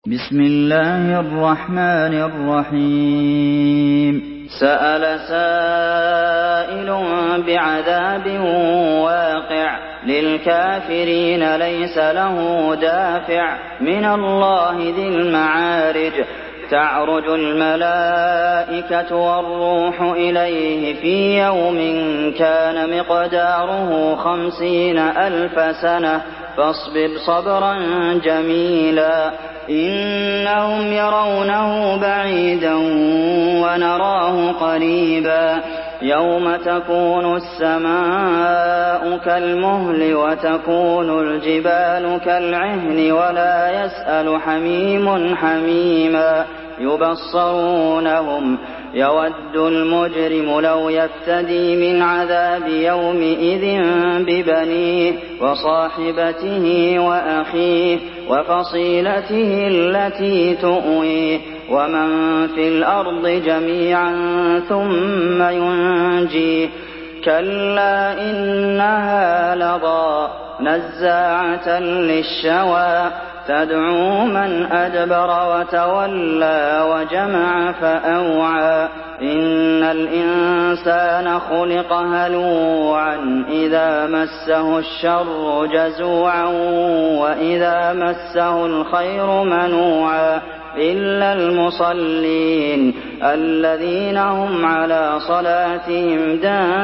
بسم الله الرحمن الرحيم سأل سائل بعذاب واقع للكافرين ليس له دافع من الله ذي المعارج تعرج الملائكة والروح إليه في يوم كان مقداره 50,000 سنة فاصبر صبرا جميلا إنهم يرونه بعيدا ونراه قريبا يوم تكون السماء كالمهل وتكون الجبال كالعهن ولا يسأل حميم حميما يبصرونهم يود المجرم لو يفتدي من عذاب يومئذ ببنيه وصاحبته وأخيه وفصيلته التي تؤويه ومن في الأرض جميعا ثم ينجيه كلا إنها لظى نزاعة للشوى تدعو من أدبر وتولى وجمع فأوعى إن الإنسان خلق هلوعا إذا مسه الشر جزوعا وإذا مسه الخير منوعا إلا المصلين الذين هم على صلاتهم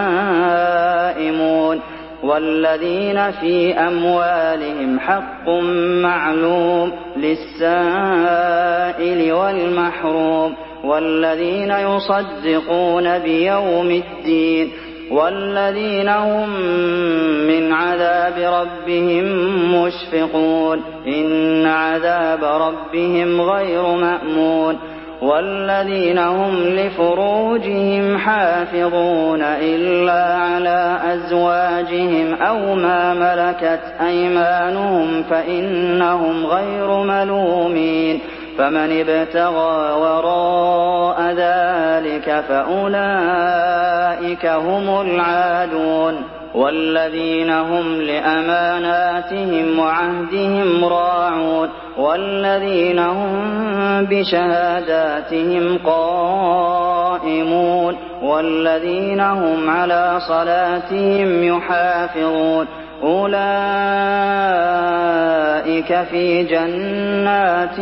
دائمون والذين في أموالهم حق معلوم للسائل والمحروم والذين يصدقون بيوم الدين والذين هم من عذاب ربهم مشفقون إن عذاب ربهم غير مأمون والذين هم لفروجهم حافظون إلا على أزواجهم أو ما ملكت أيمانهم فإنهم غير ملومين فمن ابتغى وراء ذلك فأولئك هم العادون والذين هم لأماناتهم وعهدهم راعون والذين هم بشهاداتهم قائمون والذين هم على صلاتهم يحافظون أولئك في جنات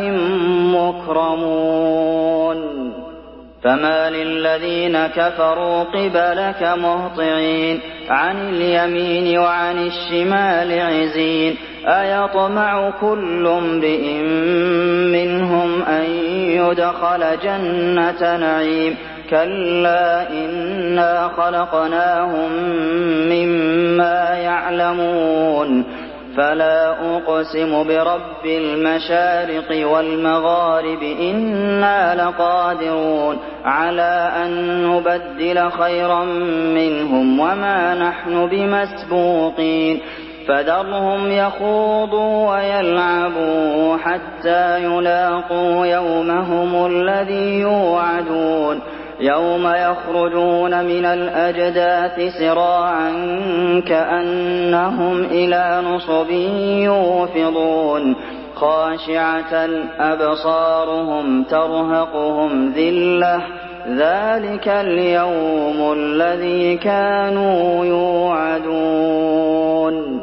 مكرمون فما للذين كفروا قبلك مهطعين عن اليمين وعن الشمال عزين أيطمع كل امرئ منهم أن يدخل جنة نعيم كلا إنا خلقناهم مما يعلمون فلا أقسم برب المشارق والمغارب إنا لقادرون على أن نبدل خيرا منهم وما نحن بمسبوقين فذرهم يخوضوا ويلعبوا حتى يلاقوا يومهم الذي يوعدون يوم يخرجون من الأجداث سراعا كأنهم إلى نصب يوفضون خاشعة أبصارهم ترهقهم ذلة ذلك اليوم الذي كانوا يوعدون